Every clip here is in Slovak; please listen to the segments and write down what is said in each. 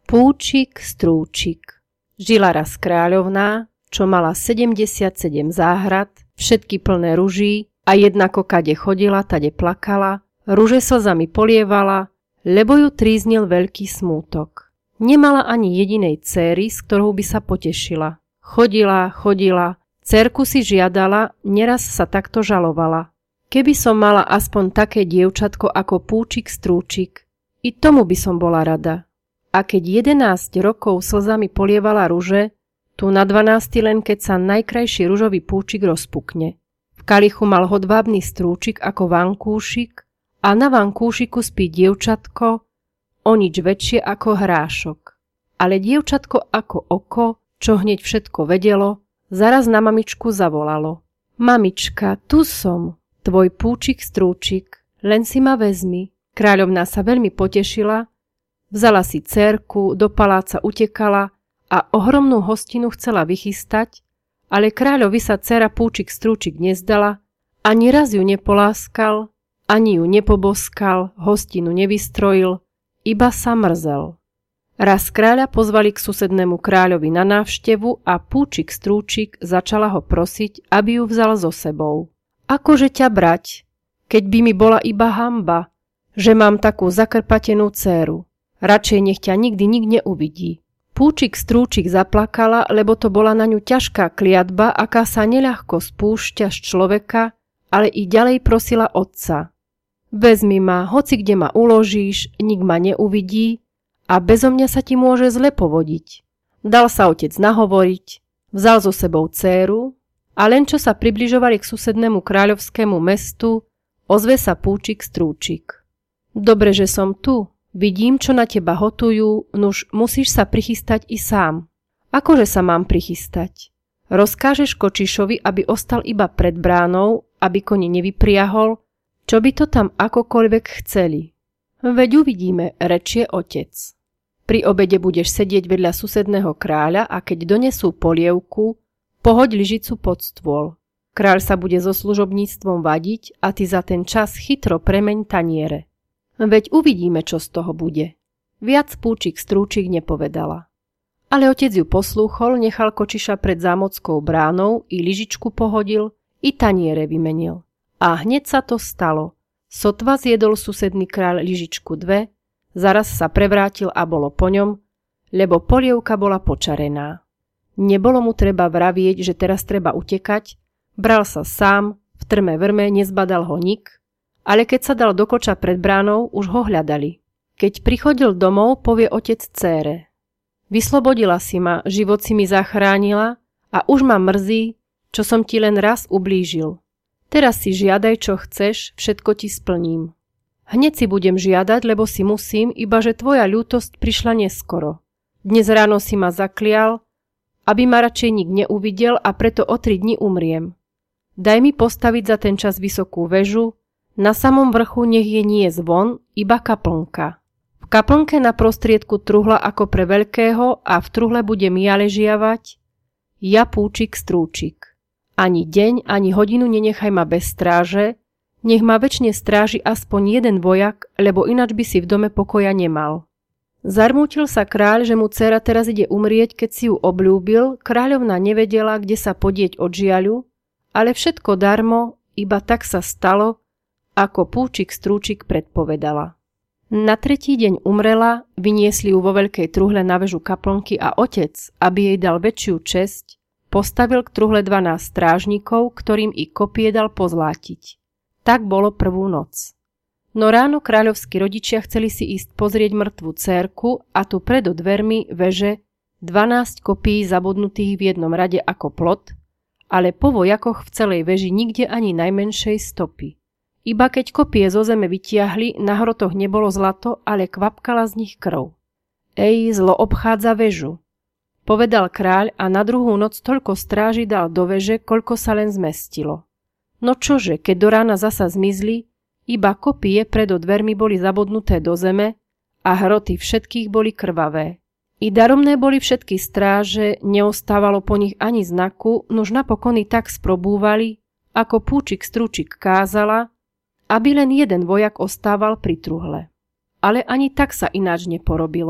Púčik, strúčik. Žila raz kráľovná, čo mala 77 záhrad, všetky plné ruží a jednako kade chodila, tade plakala, ruže slzami polievala, lebo ju tríznil veľký smútok. Nemala ani jedinej céry, s ktorou by sa potešila. Chodila, dcérku si žiadala, neraz sa takto žalovala. Keby som mala aspoň také dievčatko ako Púčik, strúčik, i tomu by som bola rada. A keď 11 rokov slzami polievala ruže, tu na 12 len keď sa najkrajší ružový púčik rozpukne. V kalichu mal hodvábny strúčik ako vankúšik a na vankúšiku spí dievčatko o nič väčšie ako hrášok. Ale dievčatko ako oko, čo hneď všetko vedelo, zaraz na mamičku zavolalo. Mamička, tu som, tvoj Púčik, strúčik, len si ma vezmi. Kráľovná sa veľmi potešila, vzala si dcérku, do paláca utekala a ohromnú hostinu chcela vychystať, ale kráľovi sa dcéra Púčik, strúčik nezdala, ani raz ju nepoláskal, ani ju nepoboskal, hostinu nevystrojil, iba sa mrzel. Raz kráľa pozvali k susednému kráľovi na návštevu a Púčik, strúčik začala ho prosiť, aby ju vzal so sebou. Akože ťa brať, keď by mi bola iba hanba, že mám takú zakrpatenú dcéru. Radšej nech ťa nikdy nik neuvidí. Púčik, strúčik zaplakala, lebo to bola na ňu ťažká kliatba, aká sa neľahko spúšťa z človeka, ale i ďalej prosila otca. Vezmi ma, hoci kde ma uložíš, nik ma neuvidí a bezo mňa sa ti môže zle povodiť. Dal sa otec nahovoriť, vzal so sebou dcéru a len čo sa približovali k susednému kráľovskému mestu, ozve sa Púčik, strúčik. Dobre, že som tu. Vidím, čo na teba hotujú, nuž musíš sa prichystať i sám. Akože sa mám prichystať? Rozkážeš kočišovi, aby ostal iba pred bránou, aby koni nevypriahol, čo by to tam akokoľvek chceli. Veď uvidíme, rečie otec. Pri obede budeš sedieť vedľa susedného kráľa a keď donesú polievku, pohoď lyžicu pod stôl. Kráľ sa bude so služobníctvom vadiť a ty za ten čas chytro premeň taniere. Veď uvidíme, čo z toho bude. Viac Púčik, strúčik nepovedala. Ale otec ju poslúchol, nechal kočiša pred zámockou bránou, i lyžičku pohodil, i taniere vymenil. A hneď sa to stalo. Sotva zjedol susedný kráľ lyžičku 2, zaraz sa prevrátil a bolo po ňom, lebo polievka bola počarená. Nebolo mu treba vravieť, že teraz treba utekať, bral sa sám, v trme vrme nezbadal ho nik, ale keď sa dal do koča pred bránou, už ho hľadali. Keď prichodil domov, povie otec dcére. Vyslobodila si ma, život si mi zachránila a už ma mrzí, čo som ti len raz ublížil. Teraz si žiadaj, čo chceš, všetko ti splním. Hneď si budem žiadať, lebo si musím, iba že tvoja ľútosť prišla neskoro. Dnes ráno si ma zaklial, aby ma radšej nik neuvidel a preto o 3 dni umriem. Daj mi postaviť za ten čas vysokú väžu, na samom vrchu nech je nie zvon, iba kaplnka. V kaplnke na prostriedku truhla ako pre veľkého a v truhle budem ja ležiavať, ja Púčik, strúčik. Ani deň, ani hodinu nenechaj ma bez stráže, nech ma večne stráži aspoň jeden vojak, lebo ináč by si v dome pokoja nemal. Zarmútil sa kráľ, že mu dcéra teraz ide umrieť, keď si ju obľúbil, kráľovna nevedela, kde sa podieť od žiaľu, ale všetko darmo, iba tak sa stalo, ako Púčik, strúčik predpovedala. Na 3. deň umrela, vyniesli ju vo veľkej truhle na väžu kaplnky a otec, aby jej dal väčšiu česť, postavil k truhle 12 strážnikov, ktorým i kopie dal pozlátiť. Tak bolo prvú noc. No ráno kráľovskí rodičia chceli si ísť pozrieť mŕtvu dcérku a tu predo dvermi veže 12 kopií zabudnutých v jednom rade ako plot, ale po vojakoch v celej veži nikde ani najmenšej stopy. Iba keď kopie zo zeme vytiahli, na hrotoch nebolo zlato, ale kvapkala z nich krv. Ej, zlo obchádza väžu, povedal kráľ a na druhú noc toľko stráži dal do veže, koľko sa len zmestilo. No čože, keď do rána zasa zmizli, iba kopie predo dvermi boli zabodnuté do zeme a hroty všetkých boli krvavé. I daromné boli všetky stráže, neostávalo po nich ani znaku, nož napokon i tak sprobúvali, ako Púčik, strúčik kázala, aby len jeden vojak ostával pri truhle. Ale ani tak sa ináč neporobilo.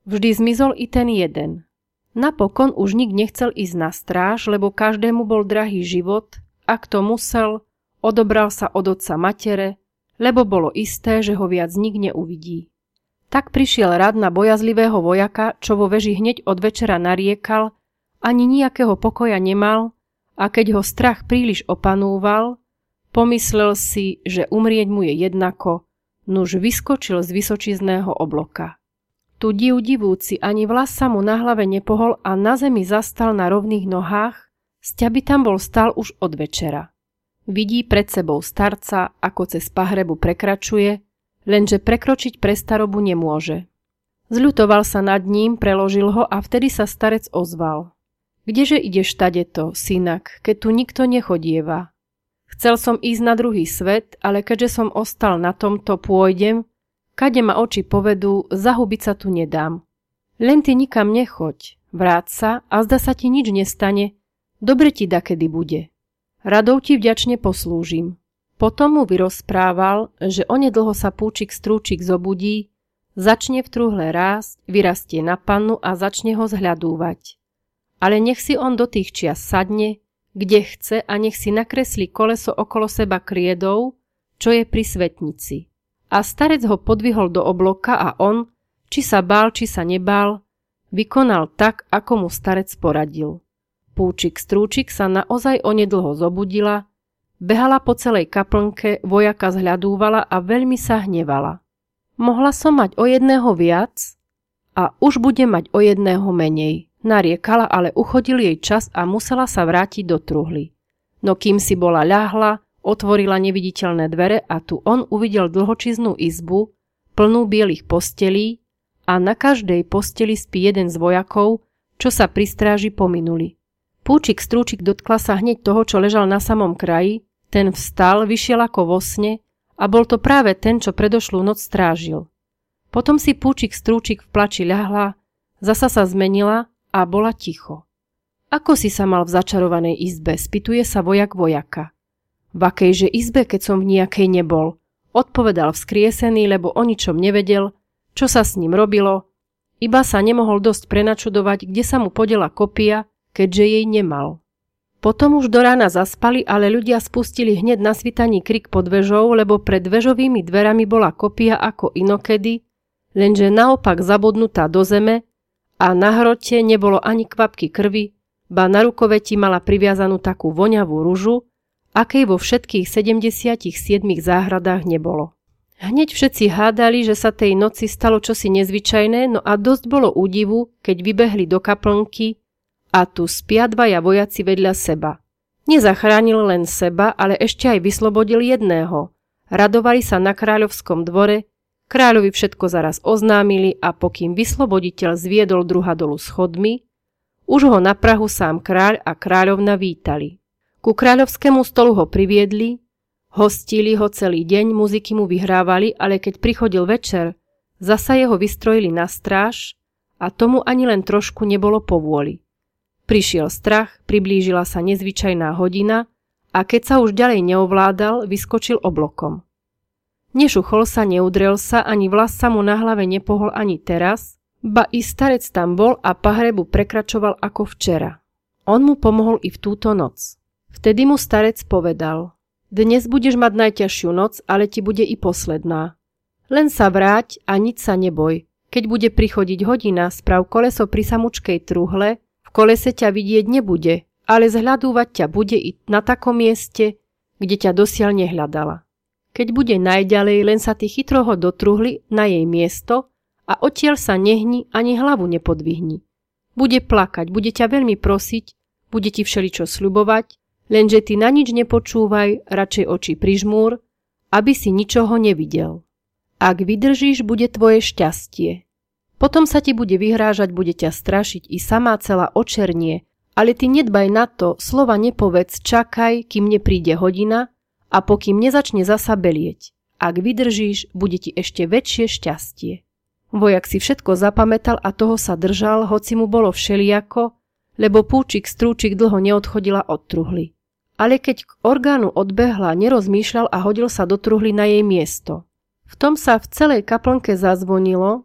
Vždy zmizol i ten jeden. Napokon už nik nechcel ísť na stráž, lebo každému bol drahý život, a kto musel, odobral sa od otca matere, lebo bolo isté, že ho viac nik neuvidí. Tak prišiel rad na bojazlivého vojaka, čo vo veži hneď od večera nariekal, ani nejakého pokoja nemal, a keď ho strach príliš opanúval, pomyslel si, že umrieť mu je jednako, nuž vyskočil z vysočizného obloka. Tu divúci ani vlas sa mu na hlave nepohol a na zemi zastal na rovných nohách, sťaby tam bol stál už od večera. Vidí pred sebou starca, ako cez pahrebu prekračuje, lenže prekročiť pre starobu nemôže. Zľutoval sa nad ním, preložil ho a vtedy sa starec ozval. Kdeže ideš tadeto, synak, keď tu nikto nechodieva? Chcel som ísť na druhý svet, ale keďže som ostal na tomto, pôjdem, kade ma oči povedú, zahubiť sa tu nedám. Len ty nikam nechoď, vráť sa a zda sa ti nič nestane, dobre ti dakedy bude. Radou ti vďačne poslúžim. Potom mu vyrozprával, že onedlho sa púčik strúčik zobudí, začne v truhle rásť, vyrastie na pannu a začne ho zhľadúvať. Ale nech si on do tých čias sadne, kde chce a nech si nakreslí koleso okolo seba kriedou, čo je pri svetnici. A starec ho podvihol do obloka a on, či sa bál, či sa nebál, vykonal tak, ako mu starec poradil. Púčik strúčik sa naozaj onedlho zobudila, behala po celej kaplnke, vojaka zhľadúvala a veľmi sa hnevala. Mohla som mať o jedného viac a už bude mať o jedného menej. Nariekala, ale uchodil jej čas a musela sa vrátiť do truhly. No kým si bola ľahla, otvorila neviditeľné dvere a tu on uvidel dlhočiznú izbu, plnú bielých postelí a na každej posteli spí jeden z vojakov, čo sa pri stráži pominuli. Púčik strúčik dotkla sa hneď toho, čo ležal na samom kraji, ten vstal, vyšiel ako vo sne a bol to práve ten, čo predošlú noc strážil. Potom si Púčik strúčik v plači ľahla, zasa sa zmenila a bola ticho. Ako si sa mal v začarovanej izbe, spýtuje sa vojak vojaka. V akejže izbe, keď som v nejakej nebol, odpovedal vzkriesený, lebo o ničom nevedel, čo sa s ním robilo, iba sa nemohol dosť prenačudovať, kde sa mu podela kopia, keďže jej nemal. Potom už do rána zaspali, ale ľudia spustili hneď na svitaní krik pod vežou, lebo pred vežovými dverami bola kopia ako inokedy, lenže naopak zabodnutá do zeme a na hrote nebolo ani kvapky krvi, ba na rukoveti mala priviazanú takú voňavú ružu, akej vo všetkých 77 záhradách nebolo. Hneď všetci hádali, že sa tej noci stalo čosi nezvyčajné, no a dosť bolo údivu, keď vybehli do kaplnky a tu spia dvaja vojaci vedľa seba. Nezachránil len seba, ale ešte aj vyslobodil jedného. Radovali sa na kráľovskom dvore, kráľovi všetko zaraz oznámili a pokým vysloboditeľ zviedol druha dolu schodmi, už ho na prahu sám kráľ a kráľovna vítali. Ku kráľovskému stolu ho priviedli, hostili ho celý deň, muziky mu vyhrávali, ale keď prichodil večer, zasa jeho vystrojili na stráž a tomu ani len trošku nebolo povôli. Prišiel strach, priblížila sa nezvyčajná hodina a keď sa už ďalej neovládal, vyskočil oblokom. Nešuchol sa, neudrel sa, ani vlas sa mu na hlave nepohol ani teraz, ba i starec tam bol a pahrebu prekračoval ako včera. On mu pomohol i v túto noc. Vtedy mu starec povedal: dnes budeš mať najťažšiu noc, ale ti bude i posledná. Len sa vráť a nič sa neboj. Keď bude prichodiť hodina, sprav koleso pri samučkej truhle, v kolese ťa vidieť nebude, ale zhľadúvať ťa bude i na takom mieste, kde ťa dosiaľ nehľadala. Keď bude najďalej, len sa ty chytro ho dotruhli na jej miesto a odtiaľ sa nehni ani hlavu nepodvihni. Bude plakať, bude ťa veľmi prosiť, bude ti všeličo sľubovať, lenže ty na nič nepočúvaj, radšej oči prižmúr, aby si ničoho nevidel. Ak vydržíš, bude tvoje šťastie. Potom sa ti bude vyhrážať, bude ťa strašiť i samá celá očernie, ale ty nedbaj na to, slova nepovedz, čakaj, kým nepríde hodina a pokým nezačne zasa belieť. Ak vydržíš, bude ti ešte väčšie šťastie. Vojak si všetko zapamätal a toho sa držal, hoci mu bolo všelijako, lebo Púčik strúčik dlho neodchodila od truhly. Ale keď k orgánu odbehla, nerozmýšľal a hodil sa do truhly na jej miesto. V tom sa v celej kaplnke zazvonilo,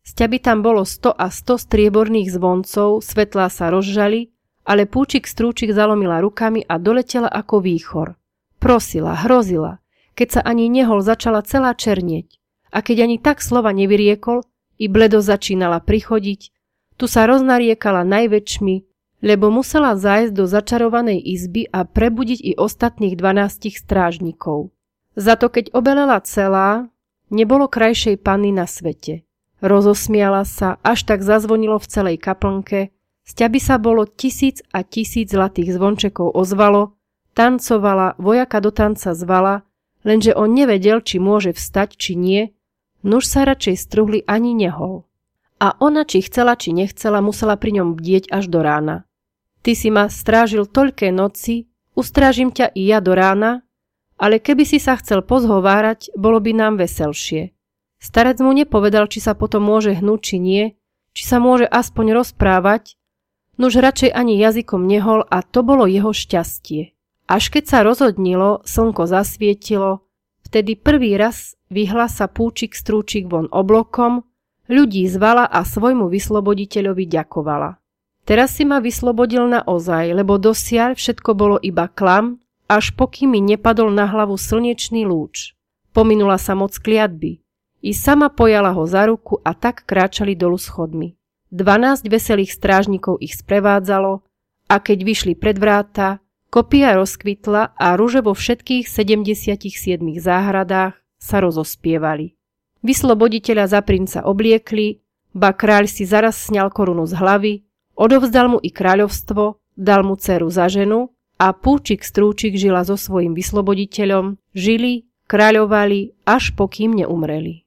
Sťaby tam bolo 100 a 100 strieborných zvoncov, svetlá sa rozžali, ale Púčik Strúčik zalomila rukami a doletela ako výchor. Prosila, hrozila, keď sa ani nehol, začala celá černieť. A keď ani tak slova nevyriekol, i bledo začínala prichodiť, tu sa roznariekala najväčšmi, lebo musela zájsť do začarovanej izby a prebudiť i ostatných 12 strážnikov. Za to, keď obelela celá, nebolo krajšej panny na svete. Rozosmiala sa, až tak zazvonilo v celej kaplnke, sťaby sa bolo 1000 a 1000 zlatých zvončekov ozvalo, tancovala, vojaka do tanca zvala, lenže on nevedel, či môže vstať, či nie, nuž sa radšej strhli ani nehol. A ona, či chcela, či nechcela, musela pri ňom bdieť až do rána. Ty si ma strážil toľké noci, ustrážim ťa i ja do rána, ale keby si sa chcel pozhovárať, bolo by nám veselšie. Starec mu nepovedal, či sa potom môže hnúť, či nie, či sa môže aspoň rozprávať, nuž radšej ani jazykom nehol a to bolo jeho šťastie. Až keď sa rozhodnilo, slnko zasvietilo, vtedy prvý raz vyhla sa Púčik Strúčik von oblokom, ľudí zvala a svojmu vysloboditeľovi ďakovala. Teraz si ma vyslobodil naozaj, lebo dosiaľ všetko bolo iba klam, až pokým mi nepadol na hlavu slnečný lúč. Pominula sa moc kliatby. I sama pojala ho za ruku a tak kráčali dolu schodmi. 12 veselých strážnikov ich sprevádzalo a keď vyšli pred vráta, kopia rozkvitla a ruže vo všetkých 77 záhradách sa rozospievali. Vysloboditeľa za princa obliekli, ba kráľ si zaraz sňal korunu z hlavy, odovzdal mu i kráľovstvo, dal mu dceru za ženu a Púčik Strúčik žila so svojím vysloboditeľom, žili, kráľovali, až pokým neumreli.